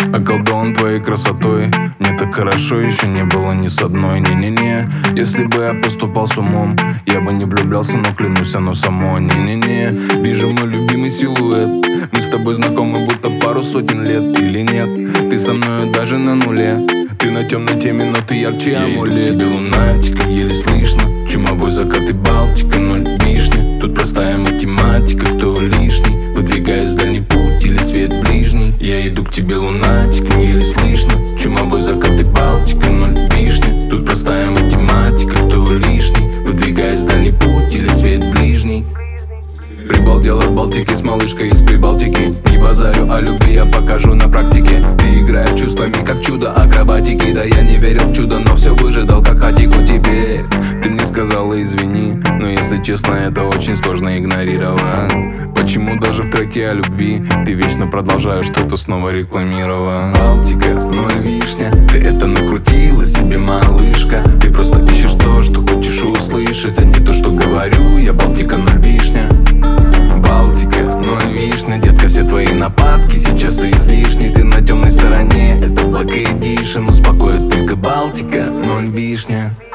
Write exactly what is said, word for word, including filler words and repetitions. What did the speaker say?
околдован твоей красотой. Мне так хорошо еще не было ни с одной. Не-не-не, если бы я поступал с умом, я бы не влюблялся, но клянусь, оно само. Не-не-не, вижу мой любимый силуэт. Мы с тобой знакомы будто пару сотен лет. Или нет, ты со мною даже на нуле. Ты на темной теме, но ты ярче амулет. Я иду к тебе, лунатика, еле слышно. Чумовой закат и Балтика, ноль вишни. Тут простая математика, кто лишний, выдвигаясь в дальний путь или свет ближний. Я иду к тебе, лунатика, еле слышно. Чумовой закат и Балтика, ноль вишни. Тут простая математика, кто лишний, выдвигаясь в дальний путь или свет ближний. Прибалдел от Балтики с малышкой из Прибалтики. Не базарю о любви, я покажу на практике. Ты играешь чувствами, как чудо акробатики. Да я не верил в чудо, но все выжидал, как хатику теперь. Ты мне сказала извини, но если честно, это очень сложно игнорировать. Почему даже в треке о любви ты вечно продолжаешь что-то снова рекламировать? Балтика, ноль вишня, ты это накрутила себе, малышка. Ты просто ищешь то, что хочешь услышать, а не то, что говорю я. Балтика, ноль вишня. Балтика, ноль вишня, детка, все твои нападки сейчас излишни. Ты на темной стороне, это Black Edition. Успокоит только Балтика, ноль вишня.